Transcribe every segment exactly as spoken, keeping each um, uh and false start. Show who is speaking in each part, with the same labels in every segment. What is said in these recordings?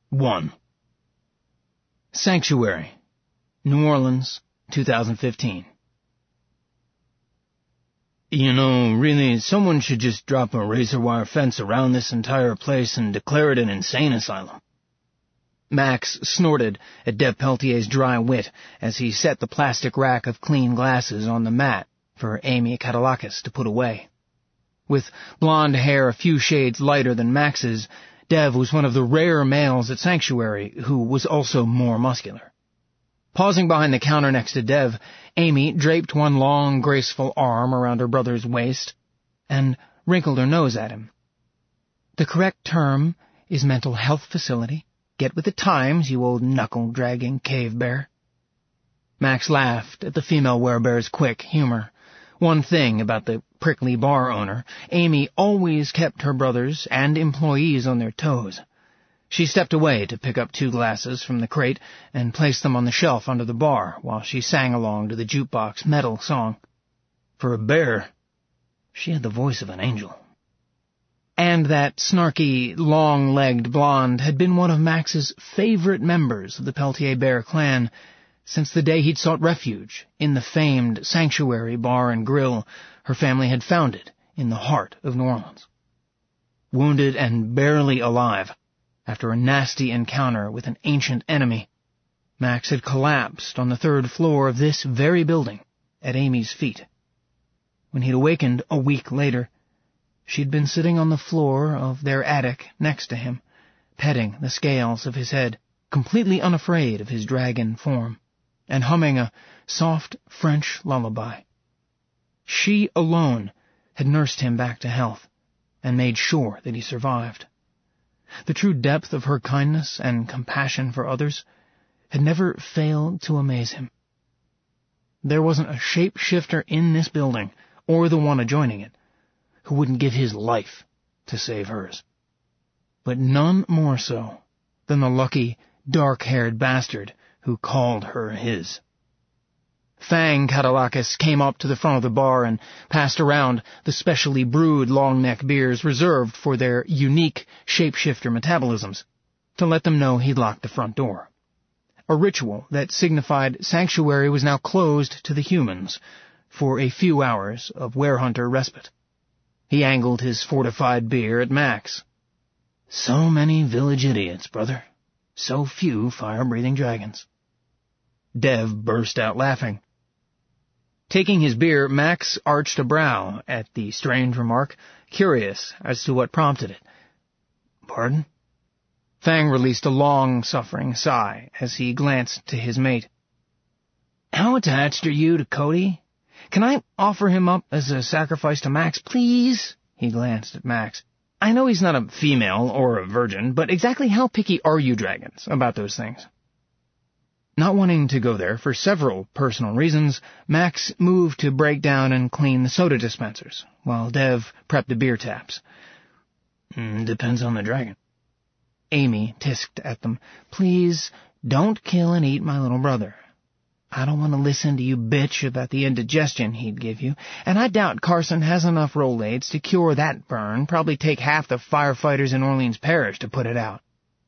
Speaker 1: one. Sanctuary, New Orleans, two thousand fifteen. You know, really, someone should just drop a razor wire fence around this entire place and declare it an insane asylum. Max snorted at Dev Peltier's dry wit as he set the plastic rack of clean glasses on the mat for Amy Katalakis to put away. With blonde hair a few shades lighter than Max's, Dev was one of the rare males at Sanctuary who was also more muscular. Pausing behind the counter next to Dev, Amy draped one long, graceful arm around her brother's waist and wrinkled her nose at him. The correct term is mental health facility. Get with the times, you old knuckle-dragging cave bear. Max laughed at the female werebear's quick humor. One thing about the prickly bar owner, Amy always kept her brothers and employees on their toes. She stepped away to pick up two glasses from the crate and place them on the shelf under the bar while she sang along to the jukebox metal song. For a bear, she had the voice of an angel. And that snarky, long-legged blonde had been one of Max's favorite members of the Peltier Bear clan since the day he'd sought refuge in the famed Sanctuary Bar and Grill her family had founded in the heart of New Orleans. Wounded and barely alive after a nasty encounter with an ancient enemy, Max had collapsed on the third floor of this very building at Amy's feet. When he'd awakened a week later, she'd been sitting on the floor of their attic next to him, petting the scales of his head, completely unafraid of his dragon form, and humming a soft French lullaby. She alone had nursed him back to health and made sure that he survived. The true depth of her kindness and compassion for others had never failed to amaze him. There wasn't a shape-shifter in this building, or the one adjoining it, who wouldn't give his life to save hers. But none more so than the lucky, dark-haired bastard who called her his. Fang Katalakis came up to the front of the bar and passed around the specially brewed long-neck beers reserved for their unique shapeshifter metabolisms, to let them know he'd locked the front door. A ritual that signified Sanctuary was now closed to the humans for a few hours of werehunter respite. He angled his fortified beer at Max. So many village idiots, brother. So few fire-breathing dragons. Dev burst out laughing. Taking his beer, Max arched a brow at the strange remark, curious as to what prompted it. Pardon? Fang released a long-suffering sigh as he glanced to his mate. How attached are you to Cody? Can I offer him up as a sacrifice to Max, please? He glanced at Max. I know he's not a female or a virgin, but exactly how picky are you dragons about those things? Not wanting to go there for several personal reasons, Max moved to break down and clean the soda dispensers, while Dev prepped the beer taps. Mm, depends on the dragon. Amy tisked at them. Please, don't kill and eat my little brother. I don't want to listen to you bitch about the indigestion he'd give you, and I doubt Carson has enough Rolaids to cure that burn, probably take half the firefighters in Orleans Parish to put it out.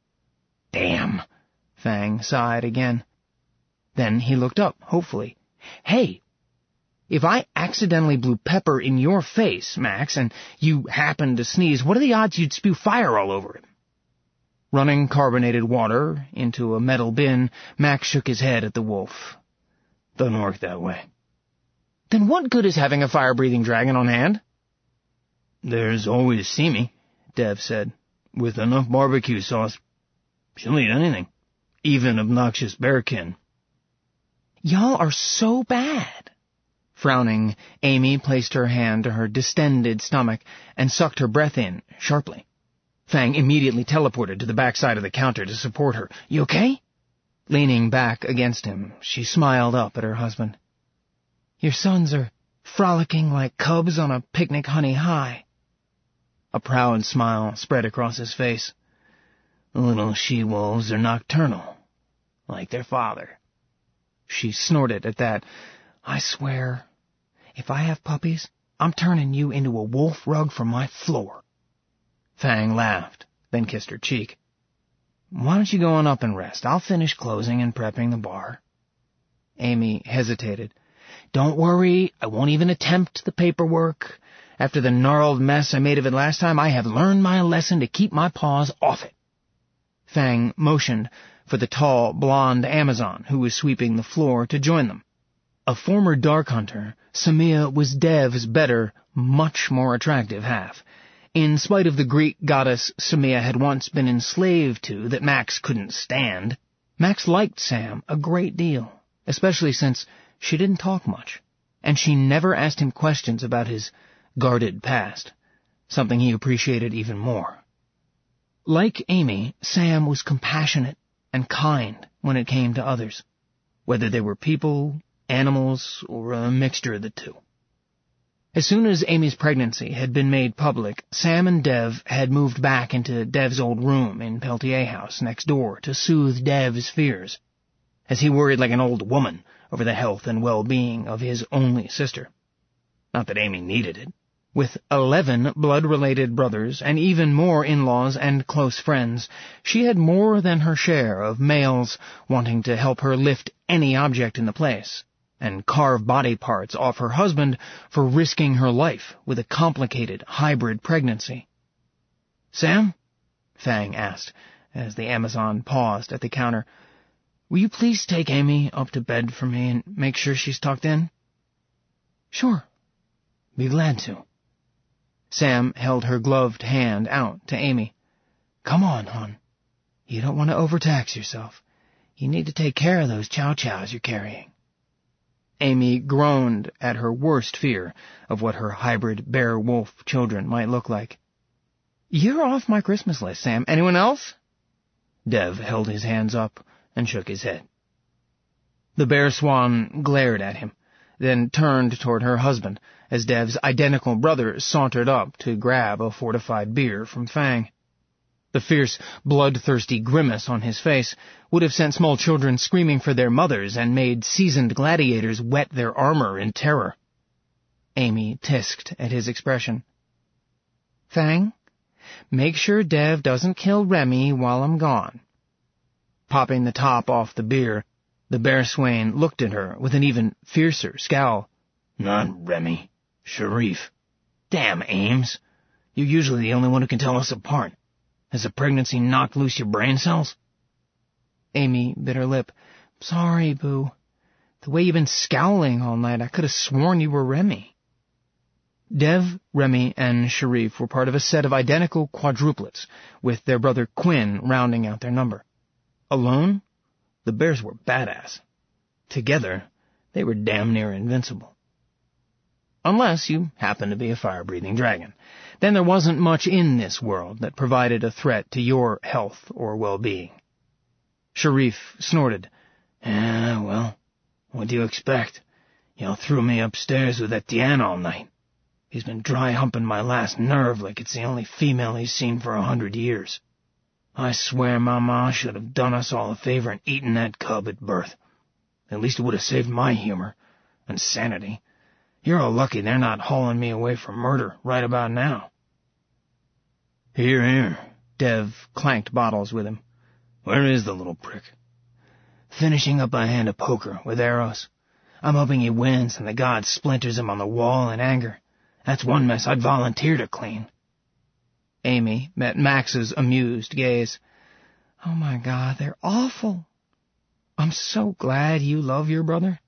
Speaker 1: Damn, Fang sighed again. Then he looked up, hopefully. Hey, if I accidentally blew pepper in your face, Max, and you happened to sneeze, what are the odds you'd spew fire all over it? Running carbonated water into a metal bin, Max shook his head at the wolf. Doesn't work that way. Then what good is having a fire-breathing dragon on hand? There's always Simi, Dev said. With enough barbecue sauce, she'll eat anything, even obnoxious bearkin. Y'all are so bad. Frowning, Amy placed her hand to her distended stomach and sucked her breath in sharply. Fang immediately teleported to the backside of the counter to support her. You okay? Leaning back against him, she smiled up at her husband. Your sons are frolicking like cubs on a picnic honey high. A proud smile spread across his face. The little she-wolves are nocturnal, like their father. She snorted at that. I swear, if I have puppies, I'm turning you into a wolf rug from my floor. Fang laughed, then kissed her cheek. Why don't you go on up and rest? I'll finish closing and prepping the bar. Amy hesitated. Don't worry, I won't even attempt the paperwork. After the gnarled mess I made of it last time, I have learned my lesson to keep my paws off it. Fang motioned for the tall, blonde Amazon who was sweeping the floor to join them. A former Dark Hunter, Samia was Dev's better, much more attractive half. In spite of the Greek goddess Samia had once been enslaved to that Max couldn't stand, Max liked Sam a great deal, especially since she didn't talk much, and she never asked him questions about his guarded past, something he appreciated even more. Like Amy, Sam was compassionate and kind when it came to others, whether they were people, animals, or a mixture of the two. As soon as Amy's pregnancy had been made public, Sam and Dev had moved back into Dev's old room in Peltier House next door to soothe Dev's fears, as he worried like an old woman over the health and well-being of his only sister. Not that Amy needed it. With eleven blood-related brothers and even more in-laws and close friends, she had more than her share of males wanting to help her lift any object in the place and carve body parts off her husband for risking her life with a complicated hybrid pregnancy. "Sam?" Fang asked, as the Amazon paused at the counter. "Will you please take Amy up to bed for me and make sure she's tucked in?" "Sure. Be glad to." Sam held her gloved hand out to Amy. "Come on, hon. You don't want to overtax yourself. You need to take care of those chow-chows you're carrying." Amy groaned at her worst fear of what her hybrid bear-wolf children might look like. "You're off my Christmas list, Sam. Anyone else?" Dev held his hands up and shook his head. The bear swan glared at him, then turned toward her husband as Dev's identical brother sauntered up to grab a fortified beer from Fang. The fierce, bloodthirsty grimace on his face would have sent small children screaming for their mothers and made seasoned gladiators wet their armor in terror. Amy tisked at his expression. "Fang, make sure Dev doesn't kill Remy while I'm gone." Popping the top off the beer, the bear swain looked at her with an even fiercer scowl. "Not Remy. Sharif. Damn, Ames. You're usually the only one who can tell us apart. Has the pregnancy knocked loose your brain cells?" Amy bit her lip. "Sorry, Boo. The way you've been scowling all night, I could have sworn you were Remy." Dev, Remy, and Sharif were part of a set of identical quadruplets, with their brother Quinn rounding out their number. Alone, the bears were badass. Together, they were damn near invincible. Unless you happened to be a fire-breathing dragon. Then there wasn't much in this world that provided a threat to your health or well-being. Sharif snorted. "Ah, well, what do you expect? Y'all threw me upstairs with Etienne all night. He's been dry-humping my last nerve like it's the only female he's seen for a hundred years. I swear my ma should have done us all a favor and eaten that cub at birth. At least it would have saved my humor and sanity. You're all lucky they're not hauling me away for murder right about now." "Here, here." Dev clanked bottles with him. "Where is the little prick?" "Finishing up a hand of poker with Eros. I'm hoping he wins and the god splinters him on the wall in anger. That's one mess I'd volunteer to clean." Amy met Max's amused gaze. "Oh my God, they're awful. I'm so glad you love your brother."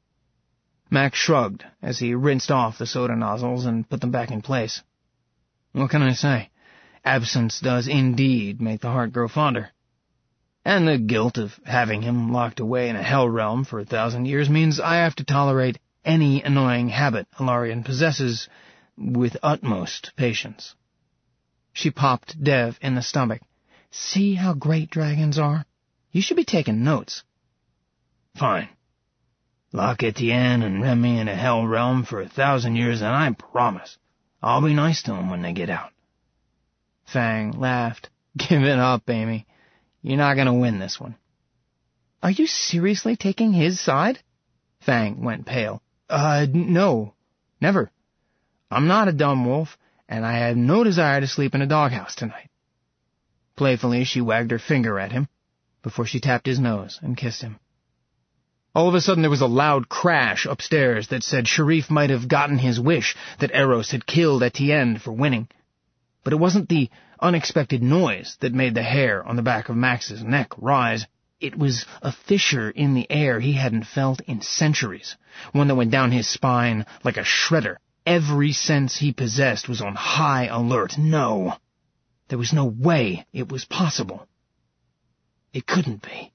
Speaker 1: Max shrugged as he rinsed off the soda nozzles and put them back in place. "What can I say? Absence does indeed make the heart grow fonder. And the guilt of having him locked away in a hell realm for a thousand years means I have to tolerate any annoying habit Ilarion possesses with utmost patience." She popped Dev in the stomach. "See how great dragons are? You should be taking notes." "Fine. Lock Etienne and Remy in a hell realm for a thousand years, and I promise I'll be nice to them when they get out." Fang laughed. "Give it up, Amy. You're not going to win this one." "Are you seriously taking his side?" Fang went pale. Uh, no. Never. I'm not a dumb wolf, and I have no desire to sleep in a doghouse tonight." Playfully, she wagged her finger at him, before she tapped his nose and kissed him. All of a sudden there was a loud crash upstairs that said Sharif might have gotten his wish, that Eros had killed Etienne for winning. But it wasn't the unexpected noise that made the hair on the back of Max's neck rise. It was a fissure in the air he hadn't felt in centuries, one that went down his spine like a shredder. Every sense he possessed was on high alert. No, there was no way it was possible. It couldn't be.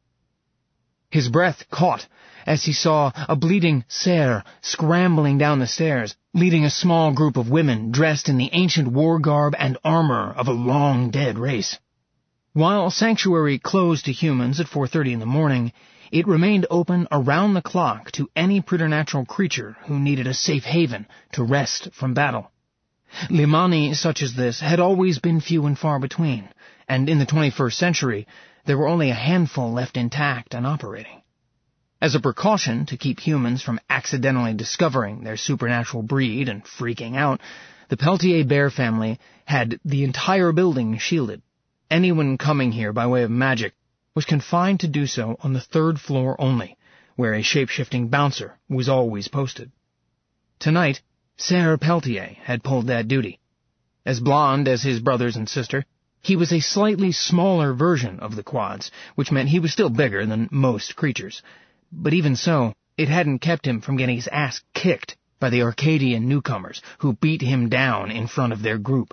Speaker 1: His breath caught as he saw a bleeding Serre scrambling down the stairs, leading a small group of women dressed in the ancient war garb and armor of a long-dead race. While Sanctuary closed to humans at four thirty in the morning, it remained open around the clock to any preternatural creature who needed a safe haven to rest from battle. Limani such as this had always been few and far between, and in the twenty-first century there were only a handful left intact and operating. As a precaution to keep humans from accidentally discovering their supernatural breed and freaking out, the Peltier bear family had the entire building shielded. Anyone coming here by way of magic was confined to do so on the third floor only, where a shape-shifting bouncer was always posted. Tonight, Serre Peltier had pulled that duty. As blond as his brothers and sister, he was a slightly smaller version of the Quads, which meant he was still bigger than most creatures. But even so, it hadn't kept him from getting his ass kicked by the Arcadian newcomers who beat him down in front of their group.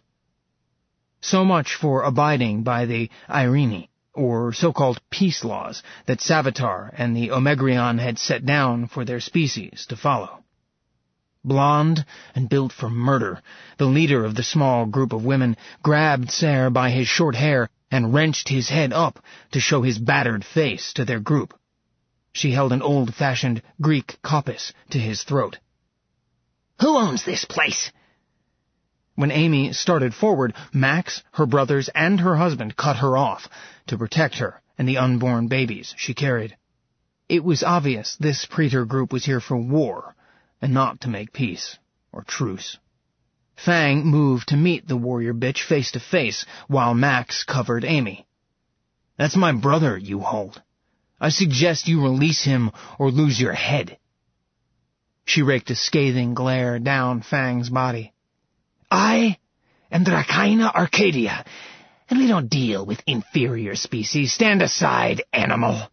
Speaker 1: So much for abiding by the Irene, or so-called peace laws, that Savitar and the Omegrion had set down for their species to follow. Blonde and built for murder, the leader of the small group of women grabbed Serre by his short hair and wrenched his head up to show his battered face to their group. She held an old-fashioned Greek kopis to his throat. "Who owns this place?" When Amy started forward, Max, her brothers, and her husband cut her off to protect her and the unborn babies she carried. It was obvious this Praetor group was here for war, and not to make peace, or truce. Fang moved to meet the warrior bitch face to face, while Max covered Amy. "That's my brother you hold. I suggest you release him or lose your head." She raked a scathing glare down Fang's body. "I am Dracaena Arcadia, and we don't deal with inferior species. Stand aside, animal."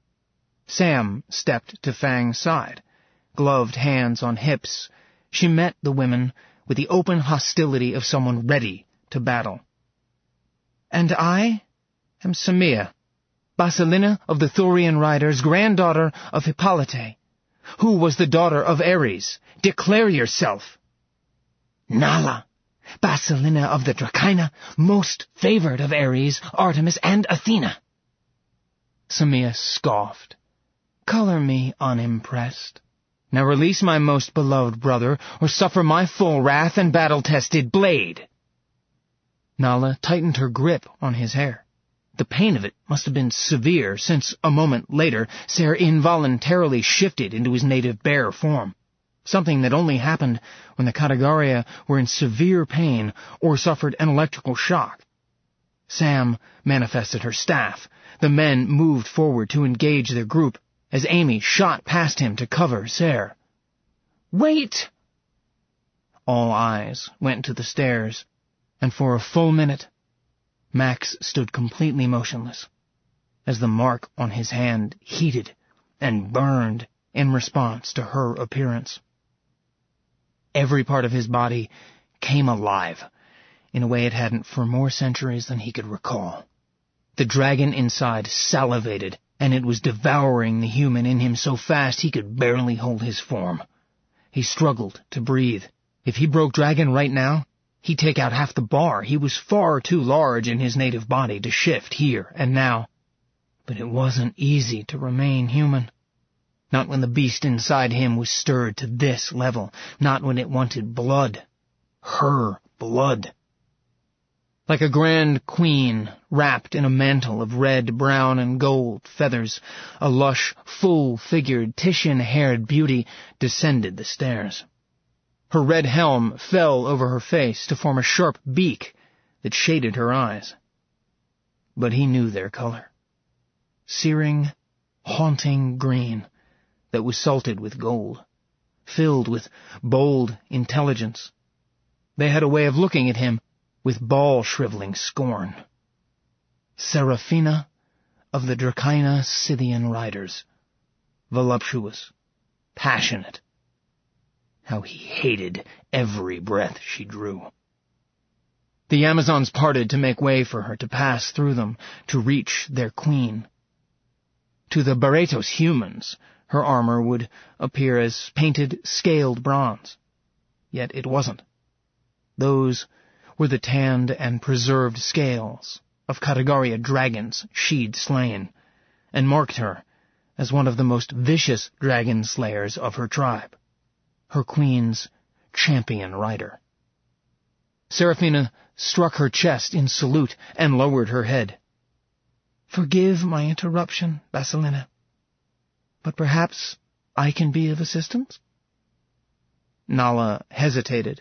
Speaker 1: Sam stepped to Fang's side. Gloved hands on hips, she met the women with the open hostility of someone ready to battle. "And I am Samia, Basilina of the Thurian riders, granddaughter of Hippolyte, who was the daughter of Ares. Declare yourself." "Nala, Basilina of the Dracaena, most favored of Ares, Artemis, and Athena." Samia scoffed. "Color me unimpressed. Now release my most beloved brother, or suffer my full wrath and battle-tested blade." Nala tightened her grip on his hair. The pain of it must have been severe, since a moment later Serre involuntarily shifted into his native bear form, something that only happened when the Katagaria were in severe pain or suffered an electrical shock. Sam manifested her staff. The men moved forward to engage their group, as Amy shot past him to cover Serre. "Wait!" All eyes went to the stairs, and for a full minute, Max stood completely motionless, as the mark on his hand heated and burned in response to her appearance. Every part of his body came alive, in a way it hadn't for more centuries than he could recall. The dragon inside salivated, and it was devouring the human in him so fast he could barely hold his form. He struggled to breathe. If he broke dragon right now, he'd take out half the bar. He was far too large in his native body to shift here and now. But it wasn't easy to remain human. Not when the beast inside him was stirred to this level. Not when it wanted blood. Her blood. Like a grand queen wrapped in a mantle of red, brown, and gold feathers, a lush, full-figured, Titian-haired beauty descended the stairs. Her red helm fell over her face to form a sharp beak that shaded her eyes. but he knew their color. Searing, haunting green that was salted with gold, filled with bold intelligence. They had a way of looking at him with ball-shriveling scorn. Seraphina of the Dracaena Scythian riders, voluptuous, passionate. How he hated every breath she drew. The Amazons parted to make way for her to pass through them, to reach their queen. To the Barretos humans, her armor would appear as painted, scaled bronze. Yet it wasn't. Those were the tanned and preserved scales of Katagaria dragons she'd slain, and marked her as one of the most vicious dragon slayers of her tribe, her queen's champion rider. Seraphina struck her chest in salute and lowered her head. "Forgive my interruption, Basilina, but perhaps I can be of assistance?" Nala hesitated.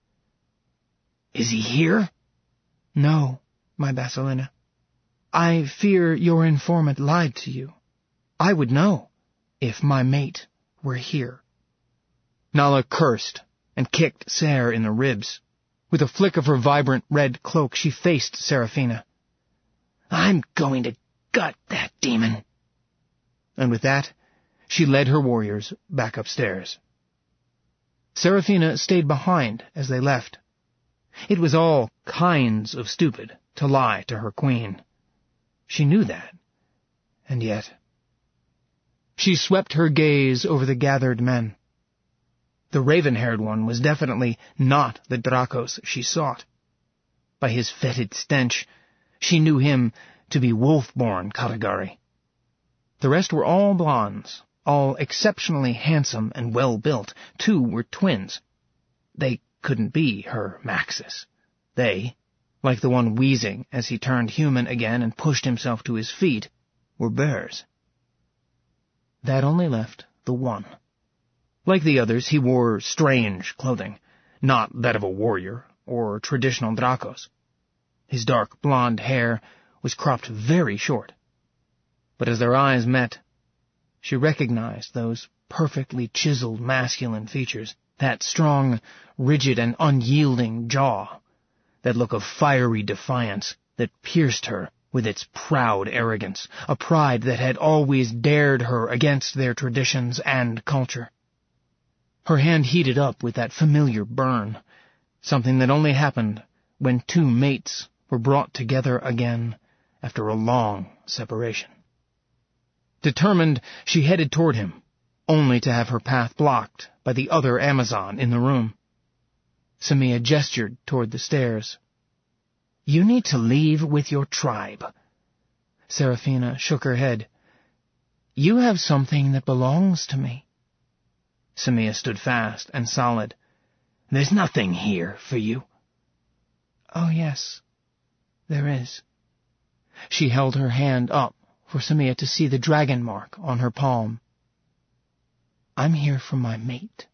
Speaker 1: "Is he here?" "No, my Basilina. I fear your informant lied to you. I would know if my mate were here." Nala cursed and kicked Ser in the ribs. With a flick of her vibrant red cloak, she faced Seraphina. "I'm going to gut that demon." And with that, she led her warriors back upstairs. Seraphina stayed behind as they left. It was all kinds of stupid to lie to her queen. She knew that, and yet... She swept her gaze over the gathered men. The raven-haired one was definitely not the Dracos she sought. By his fetid stench, she knew him to be wolf-born Katagari. The rest were all blondes, all exceptionally handsome and well-built. Two were twins. They couldn't be her Maxis. They, like the one wheezing as he turned human again and pushed himself to his feet, were bears. That only left the one. Like the others, he wore strange clothing, not that of a warrior or traditional Dracos. His dark blonde hair was cropped very short. But as their eyes met, she recognized those perfectly chiseled masculine features, that strong, rigid, and unyielding jaw, that look of fiery defiance that pierced her with its proud arrogance, a pride that had always dared her against their traditions and culture. Her hand heated up with that familiar burn, something that only happened when two mates were brought together again after a long separation. Determined, she headed toward him, only to have her path blocked by the other Amazon in the room. Samia gestured toward the stairs. "You need to leave with your tribe." Seraphina shook her head. "You have something that belongs to me." Samia stood fast and solid. "There's nothing here for you." "Oh, yes, there is." She held her hand up for Samia to see the dragon mark on her palm. "I'm here for my mate."